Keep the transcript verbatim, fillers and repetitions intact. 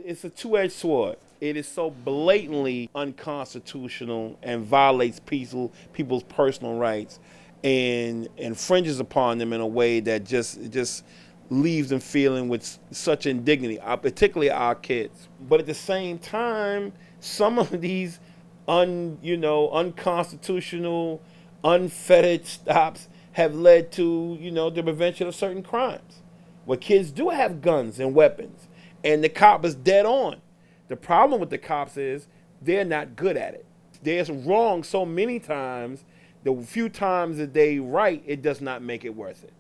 it's a two-edged sword. It is so blatantly unconstitutional and violates peaceful people's personal rights and infringes upon them in a way that just just leaves them feeling with such indignity, uh, particularly our kids. But at the same time, some of these un you know unconstitutional, unfettered stops have led to you know the prevention of certain crimes, where kids do have guns and weapons, and the cop is dead on. The problem with the cops is they're not good at it. They're wrong so many times. The few times that they right, it does not make it worth it.